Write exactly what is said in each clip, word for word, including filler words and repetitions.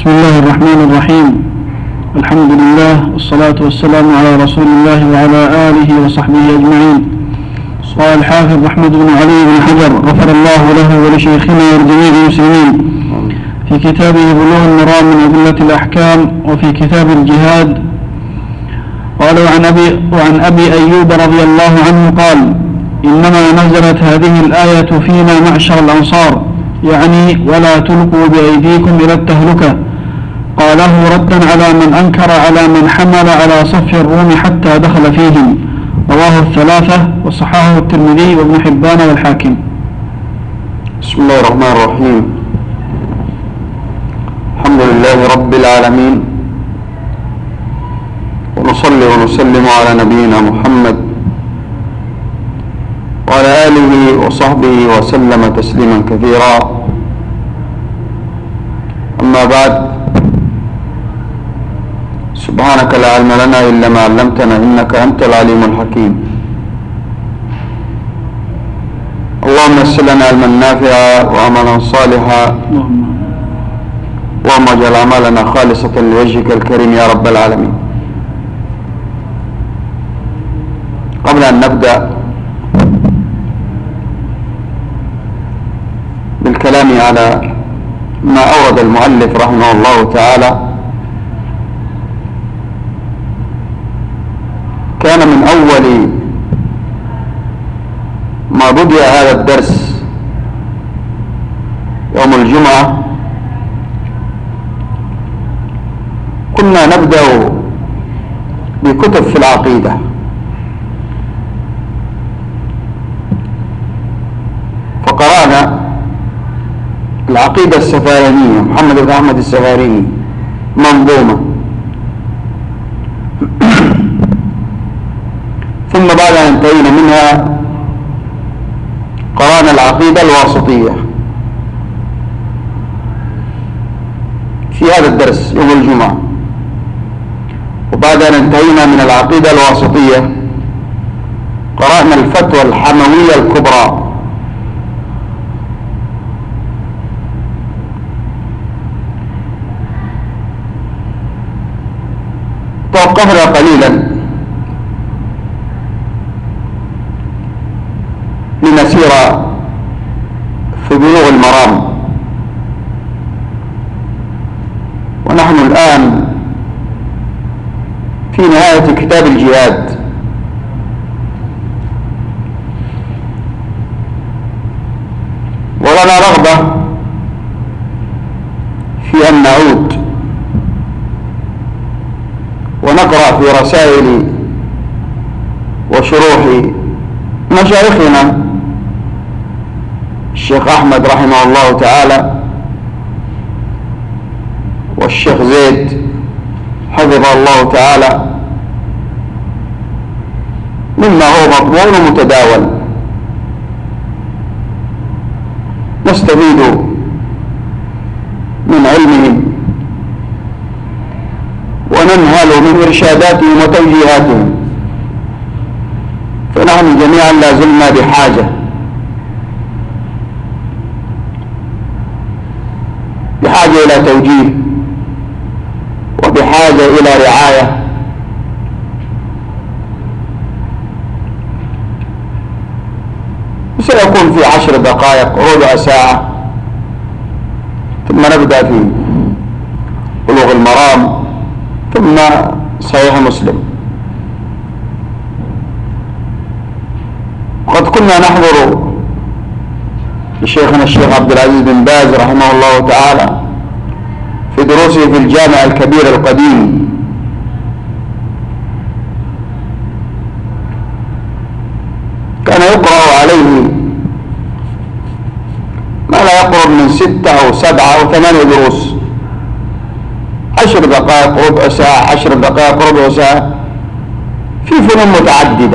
بسم الله الرحمن الرحيم. الحمد لله والصلاة والسلام على رسول الله وعلى آله وصحبه أجمعين. قال الحافظ أحمد بن علي بن حجر غفر الله له ولشيخنا ولجميع المسلمين في كتابه بلوغ المرام من أدلة الأحكام وفي كتاب الجهاد قال وعن أبي, وعن أبي أيوب رضي الله عنه قال إنما نزلت هذه الآية فينا معشر الأنصار يعني ولا تلقوا بأيديكم إلى التهلكة، قاله ردا على من أنكر على من حمل على صف الروم حتى دخل فيهم. رواه الثلاثة وصححه الترمذي وابن حبان والحاكم. بسم الله الرحمن الرحيم. الحمد لله رب العالمين، ونصلي ونسلم على نبينا محمد وعلى آله وصحبه وسلم تسليما كثيرا. أما بعد، سبحانك لا علم لنا إلا ما علمتنا إنك أنت العليم الحكيم. اللهم يسر لنا علما نافعا وعملا صالحا، اللهم اجعل أعمالنا خالصة لوجهك الكريم يا رب العالمين. قبل أن نبدأ بالكلام على ما أورد المؤلف رحمه الله تعالى، كان من أول ما بدأ هذا الدرس يوم الجمعة كنا نبدأ بكتب في العقيدة، فقرأنا العقيدة السفارينية محمد بن أحمد السفاريني منظومة، ثم بعد أن انتهينا منها قرأنا العقيدة الواسطية في هذا الدرس يوم الجمعة، وبعد أن انتهينا من العقيدة الواسطية قرأنا الفتوى الحموية الكبرى. توقفنا قليلا لنسير في بلوغ المرام، ونحن الآن في نهاية كتاب الجهاد. ولنا رغبة في أن نعود ونقرأ في رسائل وشروح مشايخنا الشيخ أحمد رحمه الله تعالى والشيخ زيد حفظه الله تعالى، مما هو مضمون متداول نستفيد من علمهم وننهل من إرشاداتهم وتوجيهاتهم، فنحن جميعا لا زلنا بحاجة بحاجة إلى توجيه وبحاجة إلى رعاية. سيكون في عشر دقائق ربع ساعة ثم نبدأ في بلوغ المرام ثم صحيح مسلم. وقد كنا نحضر لشيخنا الشيخ عبد العزيز بن باز رحمه الله تعالى في دروسه في الجامع الكبير القديم، كان يقرأ عليه ما لا يقرب من ستة أو سبعة أو ثمانية دروس، عشر دقائق ربع ساعة، عشر دقائق ربع ساعة في فنون متعددة.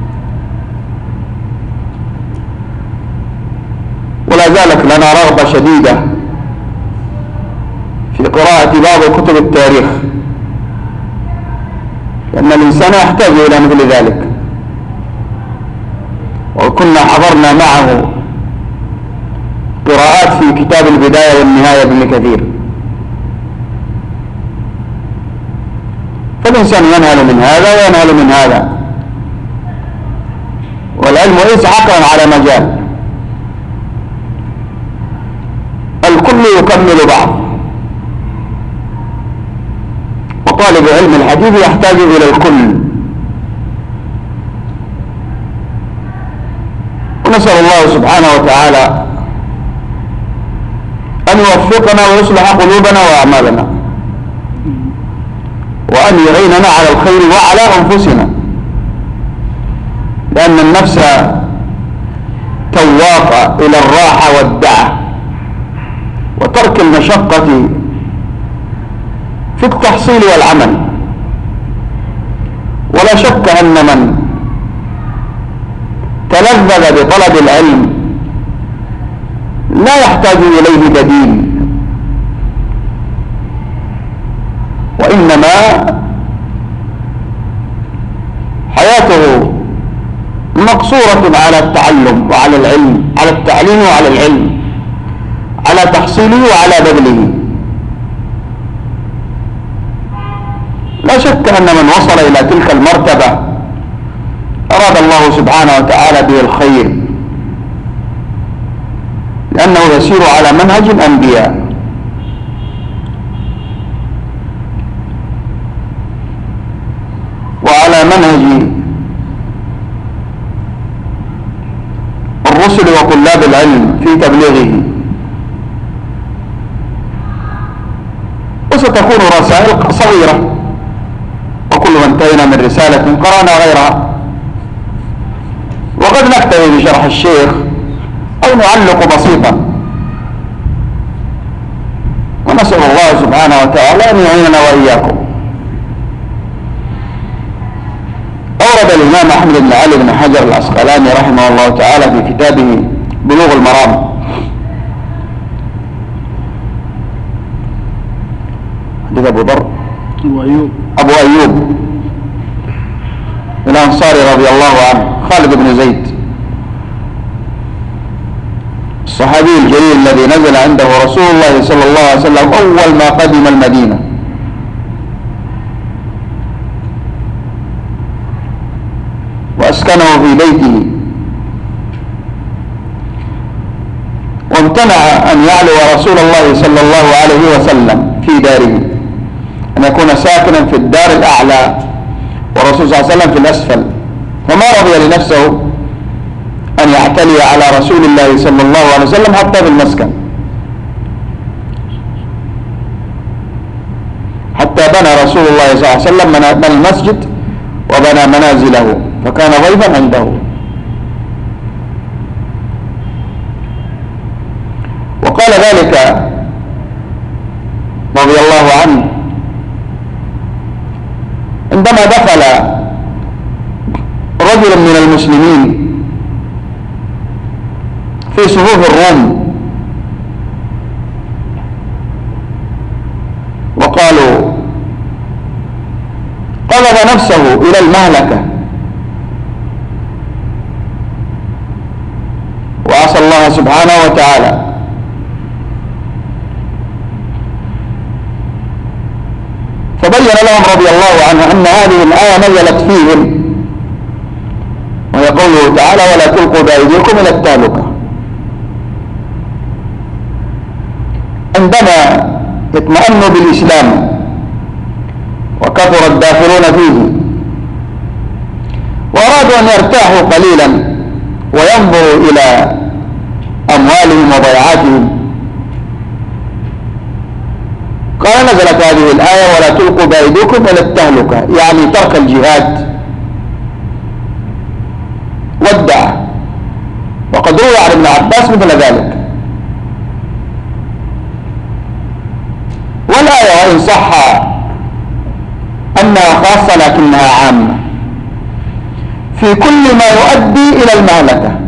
ولا زالت لنا رغبة شديدة في قراءة بعض كتب التاريخ، لأن الإنسان يحتاج إلى مثل ذلك. وكنا حضرنا معه قراءات في كتاب البداية والنهاية ابن كثير، فالإنسان ينهل من هذا وينهل من هذا، والعلم ليس عقلا على مجال، الكل يكمل بعض، وطالب علم الحديث يحتاج إلى الكل. ونسأل الله سبحانه وتعالى أن يوفقنا ويصلح قلوبنا وأعمالنا، وأن يعيننا على الخير وعلى أنفسنا، لأن النفس تواقة إلى الراحة والدعة وترك المشقة في التحصيل والعمل. ولا شك أن من تلذذ بطلب العلم لا يحتاج إليه بديل، وإنما حياته مقصورة على التعلم وعلى العلم، على التعليم وعلى العلم، على تحصيله وعلى بذله. لا شك أن من وصل إلى تلك المرتبة أراد الله سبحانه وتعالى به الخير، لأنه يسير على منهج الأنبياء. وعلى منهج الرسل وطلاب العلم في تبليغه. وستكون رسائل صغيرة، وكل ما انتهينا من رسالة قرأنا غيرها، وقد نكتفي بشرح الشيخ أو نعلق بسيطا. ونسأل الله سبحانه وتعالى أن يعيننا وإياكم. أورد الإمام أحمد بن علي بن حجر العسقلاني رحمه الله تعالى في كتابه بلوغ المرام حديث أبو ذر أبو أيوب أبو أيوب الأنصاري رضي الله عنه خالد بن زيد الصحابي الجليل الذي نزل عنده رسول الله صلى الله عليه وسلم أول ما قدم المدينة، وأسكنه في بيته، وامتنع أن يعلو رسول الله صلى الله عليه وسلم في داره، أن يكون ساكنا في الدار الأعلى والرسول صلى الله عليه وسلم في الأسفل، فما رضي لنفسه أن يعتلي على رسول الله صلى الله عليه وسلم حتى في المسكن، حتى بنى رسول الله صلى الله عليه وسلم من المسجد وبنى منازله، فكان ضيفا عنده. وقال ذلك رضي الله عنه عندما دخل رجل من المسلمين في صفوف الروم وقالوا قلب نفسه إلى المهلكة وعصى الله سبحانه وتعالى، فبين لهم رضي الله عنه أن هذه الآية نزلت فيهم، وهي قوله تعالى ولا تلقوا بأيديكم إلى التهلكة. عندما اطمأنوا بالإسلام وكثر الداخلون فيه وأرادوا أن يرتاحوا قليلا وينظروا إلى أموالهم وضيعاتهم، قال نزلت هذه الآية ولا تلقوا بأيديكم إلى التهلكة، يعني ترك الجهاد والدعة. وقد روى عن ابن عباس مثل ذلك. والآية وإن صح أنها خاصة لكنها عامة في كل ما يؤدي إلى المهلكة،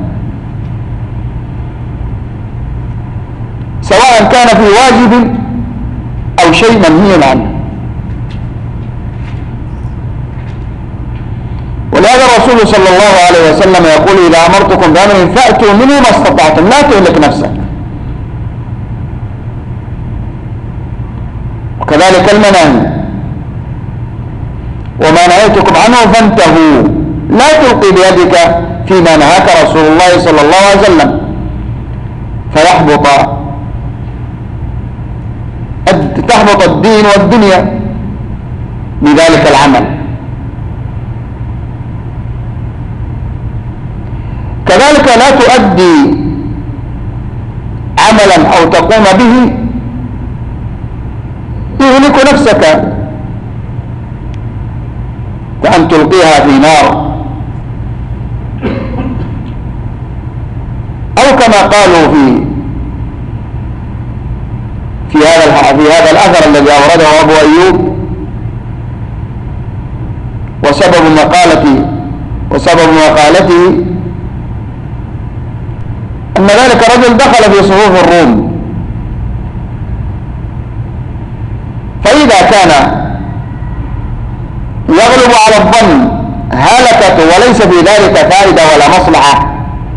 سواء كان في واجب أو شيء منهي عنه. ولهذا الرسول صلى الله عليه وسلم يقول إذا أمرتكم بأمر فأتوا منه ما استطعتم، لا تهلك نفسك. وكذلك المناهي، نهيتكم عنه فانتهوا، لا تلقي بيدك فيما نهاك رسول الله صلى الله عليه وسلم فيحبط تحبط الدين والدنيا بذلك العمل. كذلك لا تؤدي عملا أو تقوم به يهلك نفسك كأن تلقيها في نار، أو كما قالوا في في هذا في هذا الأثر الذي أورده أبو أيوب، وسبب مقالته وسبب مقالته أن ذلك رجل دخل في صفوف الروم، فإذا كان يغلب على الظن هلكة وليس في ذلك فائدة ولا مصلحة،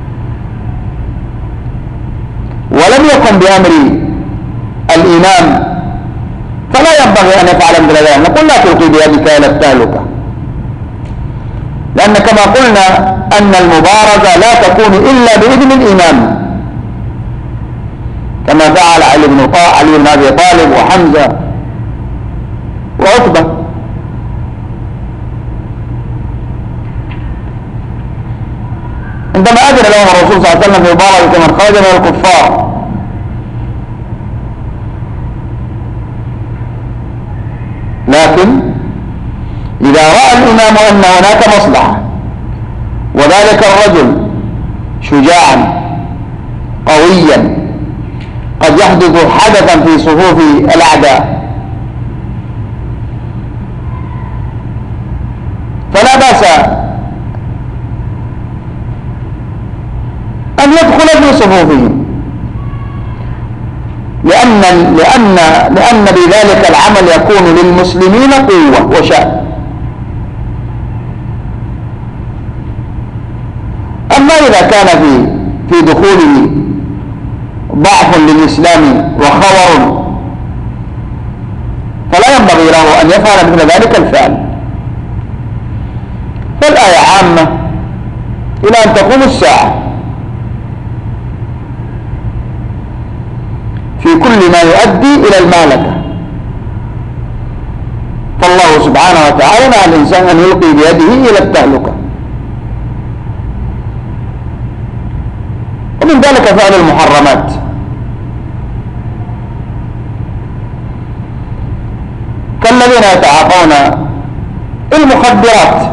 ولم يكن بأمر الإمام، فلا ينبغي أن يفعل مثل ذلك. نقول لا تلقي بيدك إلى التهلكة، لأن كما قلنا أن المبارزة لا تكون إلا بإذن الإمام، كما فعل علي بن علي بن أبي طالب وحمزة وعتبة. عندما أذن لهم الرسول صلى الله عليه وسلم في مبارزة من خرج من الكفار، لكن إذا رأى الإمام أن هناك مصلحة وذلك الرجل شجاعا قويا قد يحدث حدثا في صفوف الأعداء، فلا بأس أن يدخل في صفوفهم، لأن لأن لأن بذلك العمل يكون للمسلمين قوة وشأن. أما إذا كان في في دخوله ضعف للإسلام وخور، فلا ينبغي له أن يفعل مثل ذلك الفعل. فالآية عامة إلى أن تقوم الساعة في كل ما يؤدي إلى المهلكة، فالله سبحانه وتعالى نهى الإنسان أن يلقي بيده إلى التهلكة. ومن ذلك فعل المحرمات، كالذين يتعاطون المخدرات،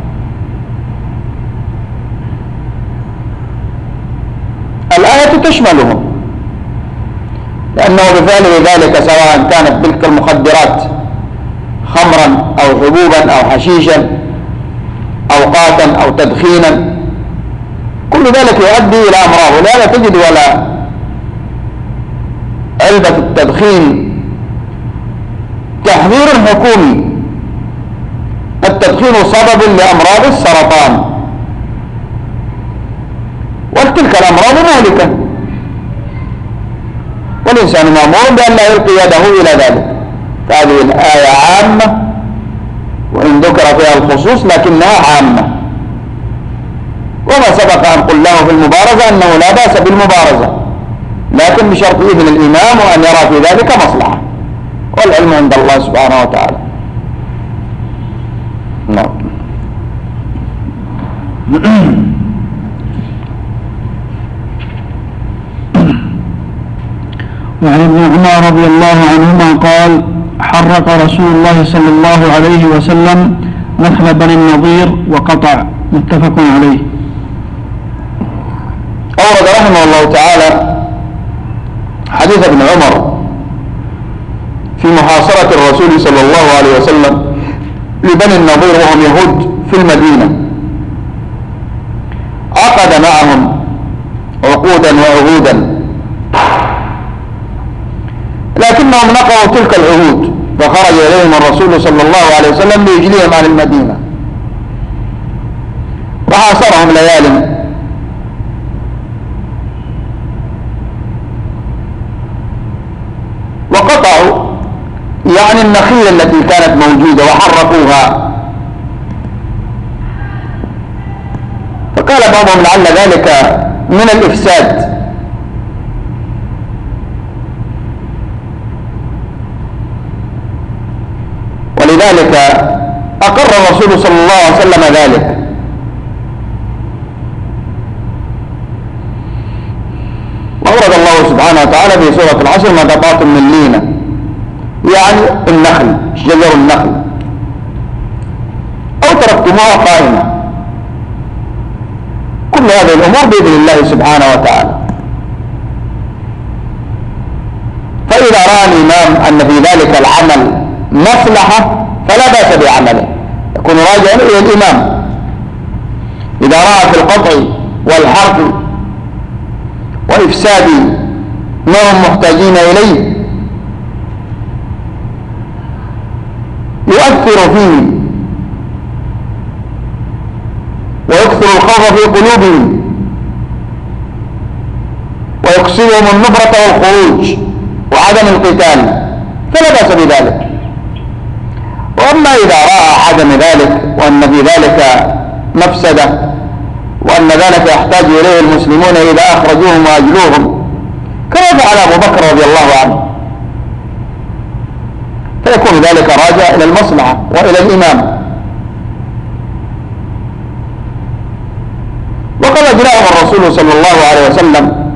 الآية تشملهم، لأنه بفعله ذلك سواء كانت تلك المخدرات خمرا أو حبوبا أو حشيشا أو قاتا أو تدخينا، كل ذلك يؤدي إلى أمراض. ولا تجد ولا علبة التدخين تحذير حكومي، التدخين سبب لأمراض السرطان، وتلك الأمراض مهلكة، والإنسان مأمور بأن لا يلقي يده إلى ذلك. فهذه الآية عامة وإن ذكر فيها الخصوص لكنها عامة. وما سبق أن قل له في المبارزة أنه لا بأس بالمبارزة، لكن بشرط إذن الإمام وأن يرى في ذلك مصلحة، والعلم عند الله سبحانه وتعالى. نعم. وعن ابن عمر رضي الله عنهما قال: حرق رسول الله صلى الله عليه وسلم نخل بني النضير وقطع. متفق عليه. أورد رحمه الله تعالى حديث ابن عمر في محاصرة الرسول صلى الله عليه وسلم لبني النضير وهم يهود في المدينة، عقد معهم عقودا وعهودا، لكنهم نقضوا تلك العهود، فخرج إليهم الرسول صلى الله عليه وسلم ليجليهم عن المدينة، وحاصرهم ليال. وقطعوا يعني النخيل التي كانت موجودة وحرقوها وقال بعضهم لعل ذلك من الإفساد، ولذلك أقر الرسول صلى الله عليه وسلم ذلك. وأورد الله سبحانه وتعالى في سورة العصر ما قطعتم من لينة، يعني النخل، شجر النخل، أو تركتموها قائمة. كل هذه الأمور بإذن الله سبحانه وتعالى. فإذا رأى الإمام أن في ذلك العمل مصلحة فلا بأس بعمله، يكون راجعا إلى الإمام. إذا رأى في القطع والحرق وإفساد ما هم محتاجين إليه يؤثر فيه ويكثر الخوف في قلوبهم ويكسبهم النفرة والخروج وعدم القتال فلا بأس بذلك. وأما إذا رأى عدم ذلك وأن في ذلك مفسدة وأن ذلك يحتاج إليه المسلمون إذا أخرجوهم وأجلوهم كما فعل أبو بكر رضي الله عنه، فيكون ذلك راجع إلى المصلحة وإلى الإمام. وقد أجلاهم الرسول صلى الله عليه وسلم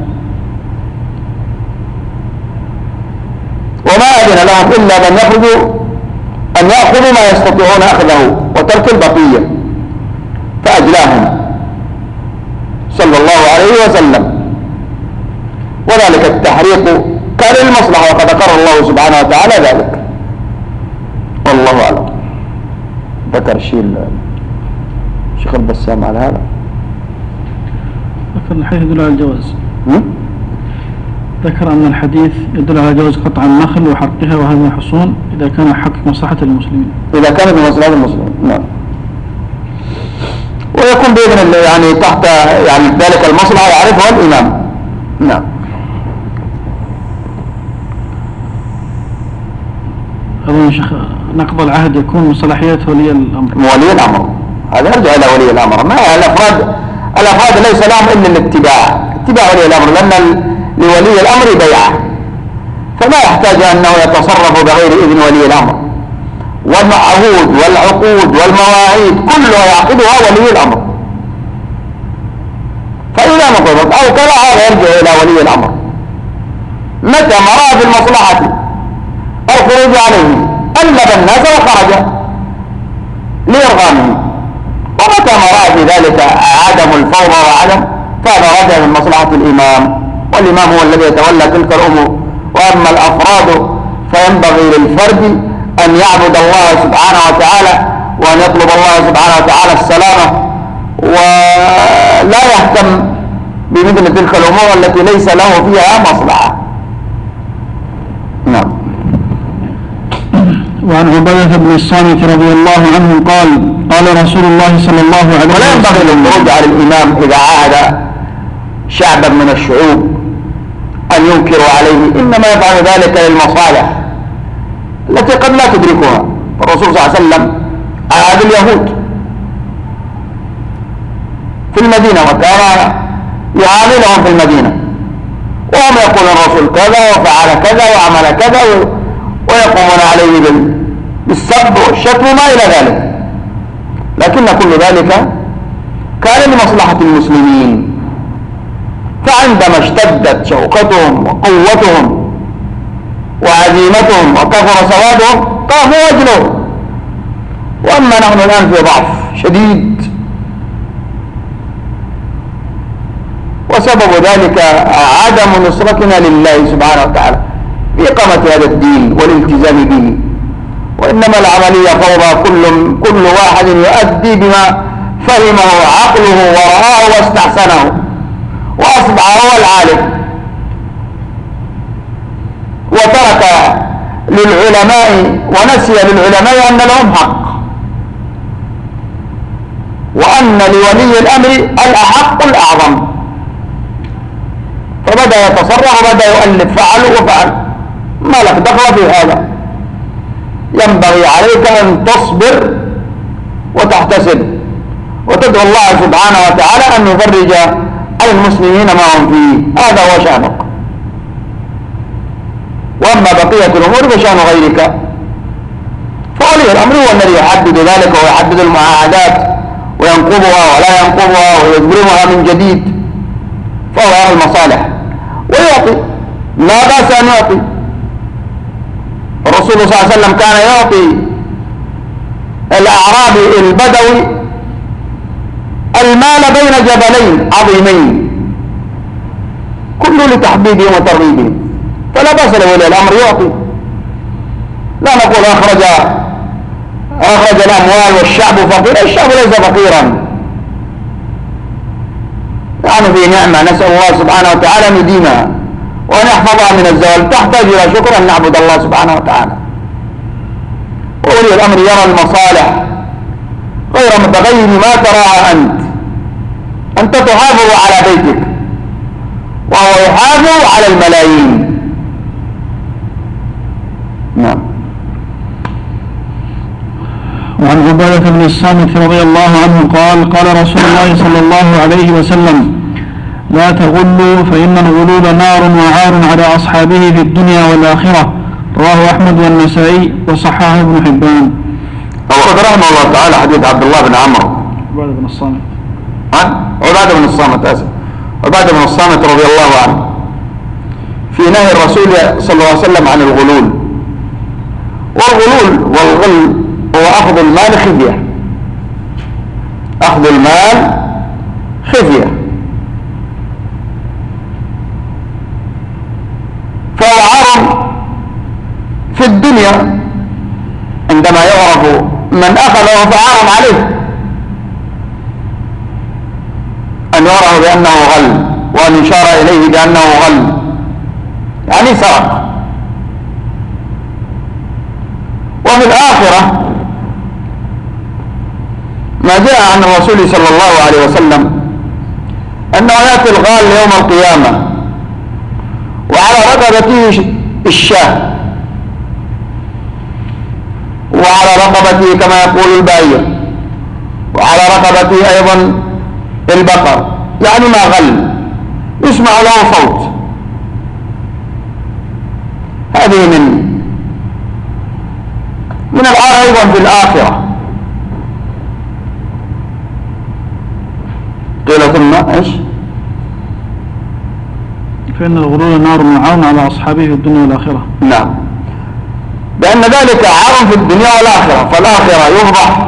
وما أذن لهم إلا أن يأخذوا أن يأخذوا ما يستطيعون أخذه وترك البقية، فأجلاهم صلى الله عليه وسلم. وذلك التحريق كان للمصلحة وقد أقر الله سبحانه وتعالى ذلك، والله أعلم. ذكر شيء الشيخ البسام على هذا، ذكر الحديث يدل على الجواز. ذكر أن الحديث يدل على جواز قطع النخل وحرقها وهذه الحصون إذا كان حق مصلحة المسلمين، إذا كانت مصلحة المسلمين. نعم. ويكون بإذن الله يعني تحت يعني ذلك المصلحة يعرفها الإمام. نعم. أظن شيخ نقض العهد يكون من صلاحيات ولي الأمر. ولي الأمر هذا يرجع إلى ولي الأمر، ما الأفراد الأفراد ليس لهم إلا الاتباع، اتباع ولي الأمر، لأن لولي الأمر بيعة، فما يحتاج أنه يتصرف بغير إذن ولي الأمر. والعهود والعقود والمواعيد كلها يعقدها ولي الأمر، فإذا نقضت أو كلا هذا يرجع إلى ولي الأمر. متى ما رأى في المصلحة الخروج عليه ألب الناس وخرج لإرغامه، ومتى ما رأى في ذلك عدم الفوضى وعدم فهذا رجع من مصلحة الإمام، والإمام هو الذي يتولى تلك الأمور. وأما الأفراد فينبغي للفرد أن يعبد الله سبحانه وتعالى وأن يطلب الله سبحانه وتعالى السلامة، ولا يهتم بمثل تلك الأمور التي ليس له فيها مصلحة. نعم. وعن عبادة بن الصامت رضي الله عنه قال قال رسول الله صلى الله عليه وسلم: ولا ينبغي للخروج على الإمام إذا عاهد شعبا من الشعوب أن ينكروا عليه، إنما يفعل ذلك للمصالح التي قد لا تدركها. الرسول صلى الله عليه وسلم عاهد اليهود في المدينة وكان يعاملهم في المدينة، وهم يقول الرسول كذا وفعل كذا وعمل كذا ويقومون عليه بالسب والشتم وما إلى ذلك، لكن كل ذلك كان لمصلحة المسلمين. فعندما اشتدت شوكتهم وقوتهم وعزيمتهم وكثر سوادهم قاموا وجلوا، وأما نحن الآن في ضعف شديد، وسبب ذلك عدم نصرتنا لله سبحانه وتعالى في إقامة هذا الدين والالتزام به. وإنما العملية فوضى، كل كل واحد يؤدي بما فهمه عقله ورآه واستحسنه وأصبح هو العالم، وترك للعلماء ونسي للعلماء أن لهم حق، وأن لولي الأمر الأحق الأعظم، فبدأ يتصرف وبدأ يؤلف فعل وفعل، ما لك دخل في هذا. ينبغي عليك أن تصبر وتحتسب وتدعو الله سبحانه وتعالى أن يفرج على المسلمين ما هم فيه. هذا هو شأنك. وأما بقية الأمور فشأن غيرك. فولي الأمر هو الذي يحدد ذلك ويحدد المعاهدات وينقضها ولا ينقضها ويبرمها من جديد، فهو يرى المصالح ويعطي، لا بأس أن يعطي. الرسول صلى الله عليه وسلم كان يعطي الأعرابي البدوي المال بين جبلين عظيمين كله لتحبيبهم وترغيبهم، فلا بأس لولي الأمر يعطي. لا نقول أخرج أخرج الأموال والشعب فقير، الشعب ليس فقيرا، نحن في نعمة نسأل الله سبحانه وتعالى أن يديمها وأن يحفظها من الزوال، تحتاج إلى شكر أن نعبد الله سبحانه وتعالى. وولي الأمر يرى المصالح غير متغير ما تراها أنت. أنت تحافظ على بيتك وهو يحافظ على الملايين. نعم. وعن عبادة بن الصامت رضي الله عنه قال قال رسول الله صلى الله عليه وسلم: لا تغلوا فإن الغلول نار وعار على أصحابه في الدنيا والآخرة. رواه أحمد والنسائي وصححه ابن حبان. وقد رحمه الله تعالى حديث عبد الله بن عمرو عبادة بن الصامت عن عبادة بن الصامت آسف عبادة بن الصامت رضي الله عنه في نهي الرسول صلى الله عليه وسلم عن الغلول. والغلول والغل هو أخذ المال خفية، أخذ المال خفية، فهو عار في الدنيا عندما يعرف من أخذه فعار عليه أن يعرف بأنه غل وأن يشار إليه بأنه غل، يعني سرق. وفي الآخرة ما جاء عن الرسول صلى الله عليه وسلم أنه يأتي الغال يوم القيامة وعلى رقبته الشاة وعلى رقبته كما يقول البائع وعلى رقبته أيضا البقر، يعني ما غل، يسمع له صوت. هذه من من العار أيضا في الآخرة. قيل ثم إيش؟ فإن الغلول نار وعار على أصحابه في الدنيا والآخرة. نعم، بأن ذلك عار في الدنيا والآخرة، فالآخرة يفضح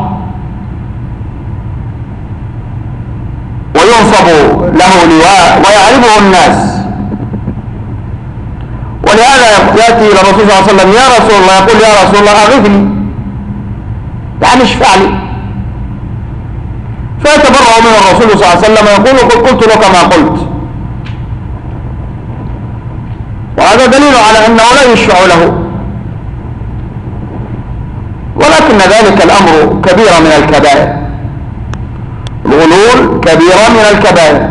وينصب له لواء ويعرفه الناس. ولهذا يأتي إلى الرسول صلى الله عليه وسلم: يا رسول الله، يقول: يا رسول الله أغثني، يعني اشفع لي. فيتبرأ من الرسول صلى الله عليه وسلم ويقول: قلت لك ما قلت. وهذا دليل على أنه لا يشفع له، ولكن ذلك الأمر كبيرة من الكبائر، الغلول كبيرة من الكبائر،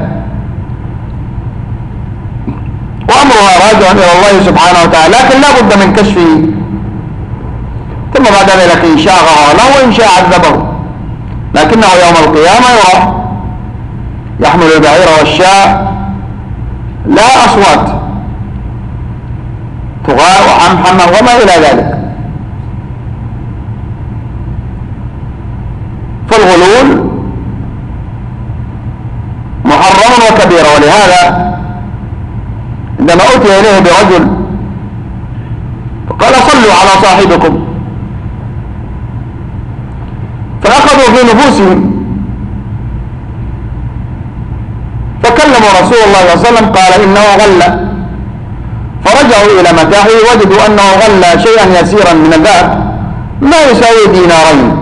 وأمرها راجع إلى الله سبحانه وتعالى، لكن لا بد من كشفه، ثم بعد ذلك إن شاء غفر له وإن شاء عذبه، لكنه يوم القيامة يرى يحمل البعير والشاة لا أصوات تغاء وحمحمة وما إلى ذلك. فالغلول محرم وكبير. ولهذا عندما أتي إليه برجل فقال: صلوا على صاحبكم، فأخذوا في نفوسهم فكلموا رسول الله صلى الله عليه وسلم قال: إنه غل. فرجعوا إلى متاعه وجدوا أنه غل شيئا يسيرا من الذهب ما يساوي دينارين.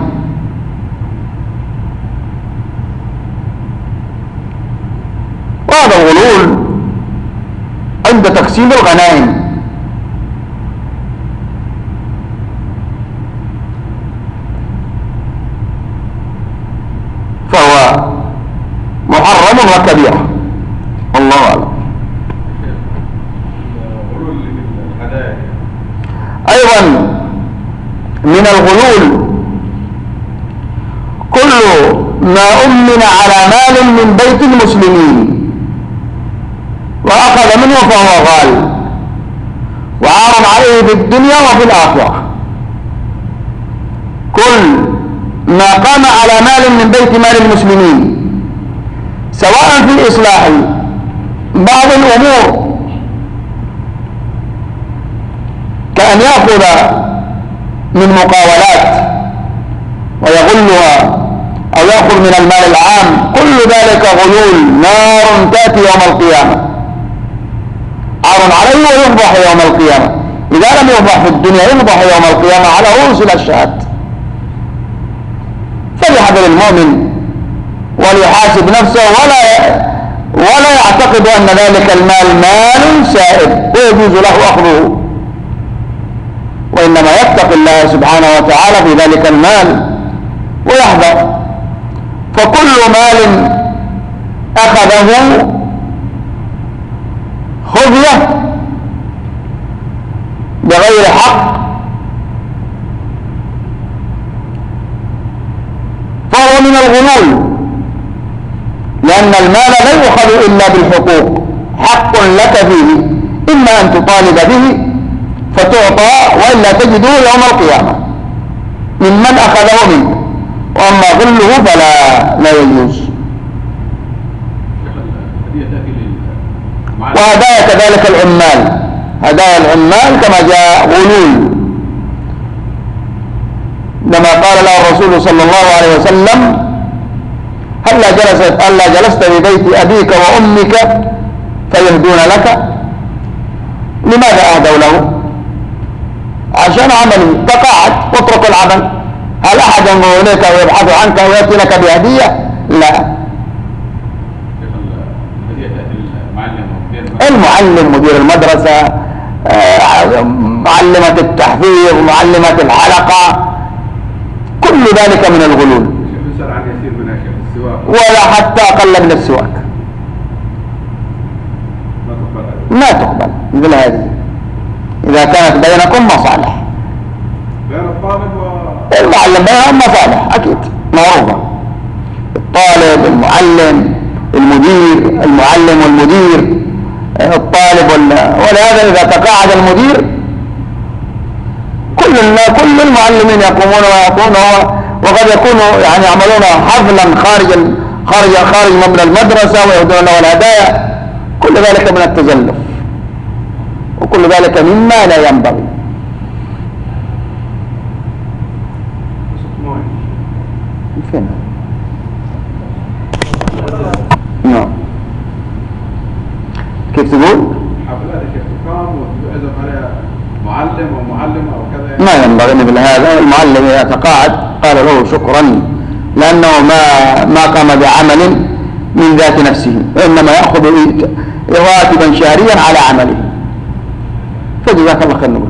وهذا الغلول عند تقسيم الغنائم. فهو محرم وكبيرة، الله أعلم. أيضا من الغلول كل ما أمن على مال من بيت المسلمين وأخذ منه فهو غال وعار عليه في الدنيا وفي الآخرة. كل ما قام على مال من بيت مال المسلمين سواء في إصلاح بعض الأمور كأن يأخذ من مقاولات ويغلها أو يأخذ من المال العام، كل ذلك غلول، نار تأتي يوم القيامة، عار عليه ويفضح يوم القيامة. إذا لم يفضح في الدنيا يفضح يوم القيامة على رؤوس الأشهاد. فليحذر المؤمن وليحاسب نفسه ولا ولا يعتقد أن ذلك المال مال سائد ويجوز له أخذه، وإنما يتقي الله سبحانه وتعالى في ذلك المال ويحذر. فكل مال أخذه خذية بغير حق فهو من الغلول، لأن المال لا يؤخذ إلا بالحقوق، حق لك فيه، إما أن تطالب به فتعطى وإلا تجده يوم القيامة ممن أخذه منه، وأما غله فلا لا يجوز. وهدايا كذلك العمال، هدايا العمال كما جاء غلول، لما قال له الرسول صلى الله عليه وسلم هلا جلست هلا جلست في بيت أبيك وأمك فيهدون لك؟ لماذا أهدوا له؟ عشان عملي، تقاعد واترك العمل. هل أحد ينظر إليك ويبحث عنك ويأتي لك بهدية؟ لا. المعلم، مدير المدرسة، معلمة التحفيظ، معلمة الحلقة، كل ذلك من الغلول، ولا حتى أقل من السواك ما تقبل مثل هذه إذا كانت بينكم مصالح. بين الطالب والمعلم بينهم مصالح أكيد معروفة، الطالب، المعلم، المدير، المعلم والمدير، الطالب. ولهذا إذا تقاعد المدير كل كل المعلمين يقومون ويقومون، وقد يكونوا يعني يعملون حفلا خارج خارج خارج مبنى المدرسة ويهدون له الهدايا. كل ذلك من التزلف، وكل ذلك مما لا ينبغي. فين؟ نعم. كيف تقول؟ حفلات كيف تقام ويعزف عليها معلم أو معلمة أو كذا؟ ما ينبغي مثل هذا. المعلم إذا تقاعد قال له شكرا، لأنه ما ما قام بعمل من ذات نفسه، وإنما يأخذ راتبا شهريا على عمله، فجزاك الله خير. نقول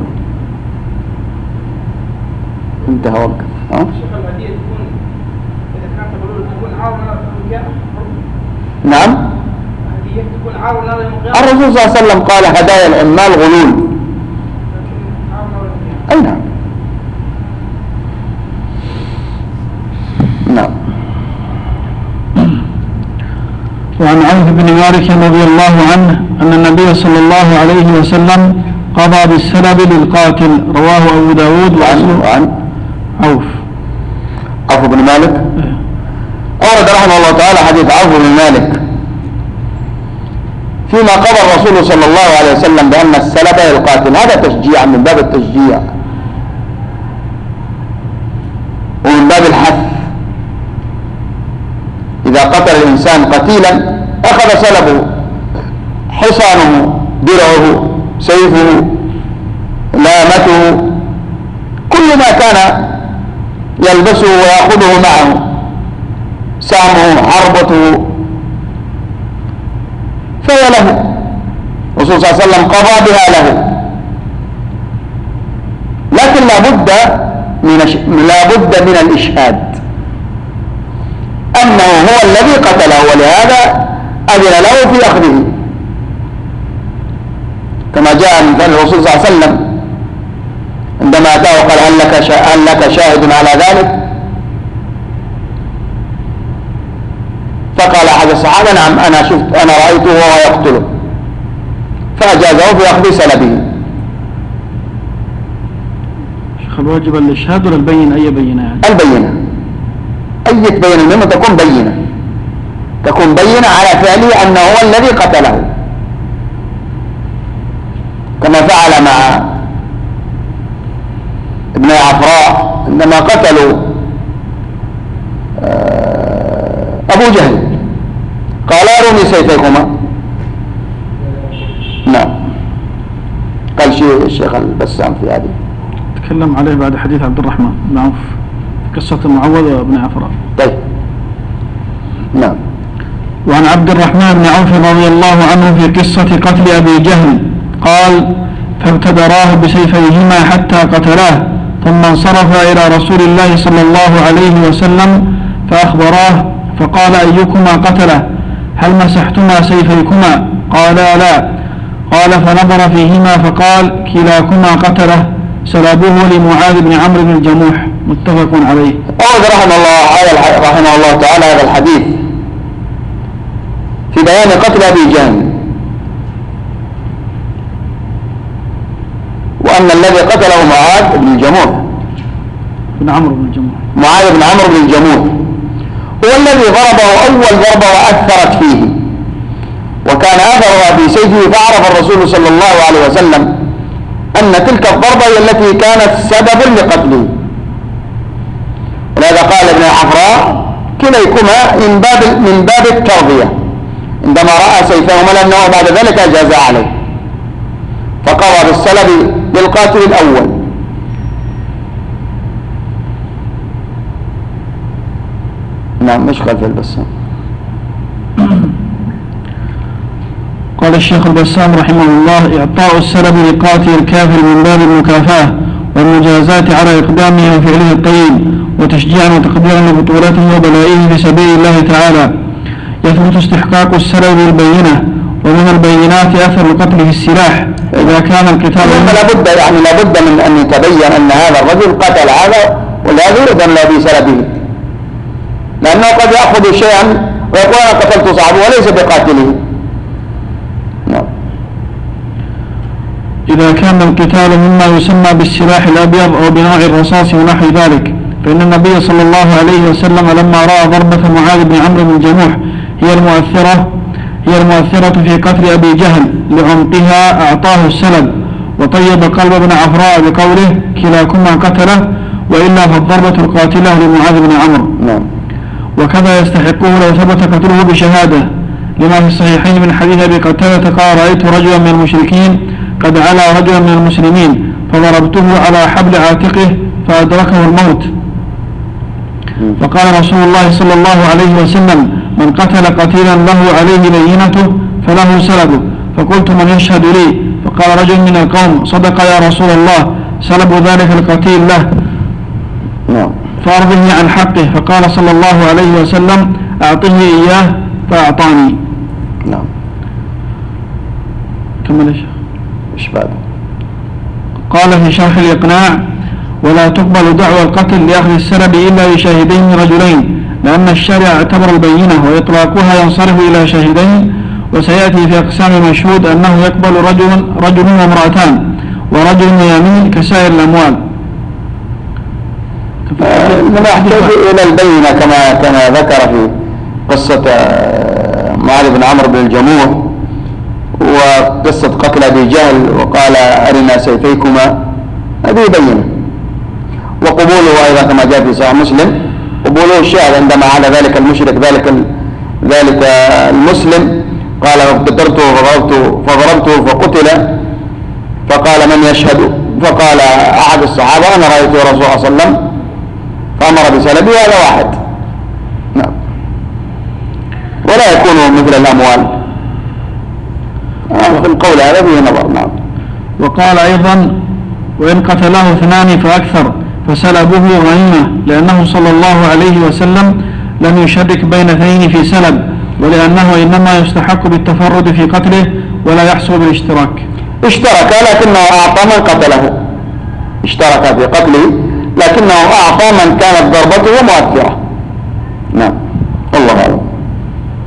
انتهى وقف. ها؟ نعم. الرسول صلى الله عليه وسلم قال هدايا العمال غلول. أي نعم. نعم. وعن عوف بن مالك رضي الله عنه أن النبي صلى الله عليه وسلم قضى بالسلب للقاتل، رواه أبو داود. وعن عن عوف عوف بن مالك أورد رحمه الله تعالى حديث عوف بن مالك فيما قضى الرسول صلى الله عليه وسلم بأن السلب للقاتل. هذا تشجيع من باب التشجيع ومن باب الحث. إذا قتل الإنسان قتيلا أخذ سلبه، حصانه، درعه، سيفه، لامته، كل ما كان يلبسه ويأخذه معه، سامه، حربته، فهي له. الرسول صلى الله عليه وسلم قضى بها له، لكن لا بد من لا بد من الإشهاد أنه هو الذي قتله، ولهذا أذن له في أخذه، كما جاء من فعل الرسول صلى الله عليه وسلم عندما أتاه قال هل لك هل لك شاهد على ذلك؟ فقال أحد الصحابة نعم أنا شفت أنا رأيته وهو يقتله، فأجازه في أخذ سلبه. شيخ الواجب الإشهاد ولا البينة؟ أي بينة يعني؟ البينة، أي بينة منه تكون بينة، تكون بينة على فعله أنه هو الذي قتله، كما فعل مع ابن عفراء عندما قتلوا أبو جهل قال أروني سيفيكما. نعم، قال شيء الشيخ البسام في هذه تكلم عليه بعد حديث عبد الرحمن بن عوف قصة المعوذ وابن عفراء. طيب نعم. وعن عبد الرحمن بن عوف رضي الله عنه في قصة قتل أبي جهل قال فابتدراه بسيفيهما حتى قتلاه، ثم انصرف إلى رسول الله صلى الله عليه وسلم فأخبراه فقال أيكما قتله؟ هل مسحتما سيفيكما؟ قالا لا. قال فنظر فيهما فقال كلاكما قتله، سلبوه لمعاذ بن عمرو بن الجموح. متفق عليه. أود رحمه الله رحمه الله تعالى هذا الحديث في بيان قتل أبي جهل، وأن الذي قتله معاذ بن الجموح بن عمرو بن الجموح معاذ بن عمرو بن الجموح هو الذي ضربه أول ضربة وأثرت فيه، وكان أثرها في سيفه، فعرف الرسول صلى الله عليه وسلم أن تلك الضربة هي التي كانت سبب لقتله. ولهذا قال ابن عفراء كليكما من باب من باب الترضية عندما رأى سيفهما، لأنه بعد ذلك جاز عليه فقضى بالسلب للقاتل الأول. نعم مشغل في البسام. قال الشيخ البسام رحمه الله إعطاء السلب لقاتل الكافر من باب المكافأة والمجازات على إقدامه وفعله الطيب، وتشجيعا وتقديرا لبطولته وبلائه في سبيل الله تعالى. يثبت استحقاق السلب بالبينة، ومن البينات أثر القتل في السلاح إذا كان القتال. لابد يعني لابد من أن يتبين أن هذا الرجل قتل هذا والذي يؤذن له بسلبه، لأنه قد يأخذ شيئا ويقول أنا قتلت صاحبه وليس بقاتله. نعم. إذا كان القتال مما يسمى بالسلاح الأبيض أو بنوع الرصاص ونحو ذلك، فإن النبي صلى الله عليه وسلم لما رأى ضربة معاذ بن عمرو بن الجموح هي المؤثرة هي المؤثرة في قتل أبي جهل لعمقها أعطاه السلب، وطيب قلب ابن عفراء بقوله كلاكما قتله، وإلا فالضربة القاتلة لمعاذ بن عمرو. نعم. وكذا يستحقه لو ثبت قتله بشهادة، لما في الصحيحين من حديث أبي قتادة قال رأيت رجلا من المشركين قد علا رجلا من المسلمين فضربته على حبل عاتقه فأدركه الموت، فقال رسول الله صلى الله عليه وسلم من قتل قتيلا له عليه بينته فله سلبه، فقلت من يشهد لي؟ فقال رجل من القوم صدق يا رسول الله، سلب ذلك القتيل له فأرضه عن حقه، فقال صلى الله عليه وسلم أعطه إياه فأعطاني. نعم. كمل يا شيخ. إيش بعد؟ قال في شرح الإقناع ولا تقبل دعوى القتل لأخذ السلب إلا لشاهدين رجلين، لأن الشارع اعتبر البينة وإطلاقها ينصرف إلى شاهدين، وسيأتي في أقسام المشهود أنه يقبل رجل رجل وامرأتان ورجل يمين كسائر الأموال. نحتاج إلى البينة كما كما ذكر في قصة معاذ بن عمرو بن الجموح وقصة قتل أبي جهل وقال أرنا سيفيكما، هذه بينة. وقبوله أيضا كما جاء في صحيح مسلم قبوله الشاهد عندما على ذلك المشرك ذلك ذلك المسلم قال اقتدرته فضربته فضربته فقتل، فقال من يشهد؟ فقال أحد الصحابة أنا رأيت رسول الله صلى الله عليه وسلم فأمر بسلبه، هذا واحد. نعم. ولا يكون مثل الأموال. في القول هذا فيه نظر. نعم. وقال أيضا وإن قتله اثنان فأكثر فسلبه غنيمة، لأنه صلى الله عليه وسلم لم يشرك بين اثنين في سلب، ولأنه إنما يستحق بالتفرد في قتله ولا يحصل بالاشتراك. اشترك لكنه أعطى من قتله، اشترك في قتله لكنه أعطى من كانت ضربته مؤثرة. نعم. الله أعلم.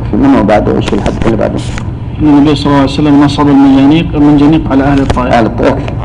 يكفي منه بعده ايش الحد اللي بعده؟ النبي صلى الله عليه وسلم نصب المنجنيق المنجنيق على أهل الطائف. أهل الطائف.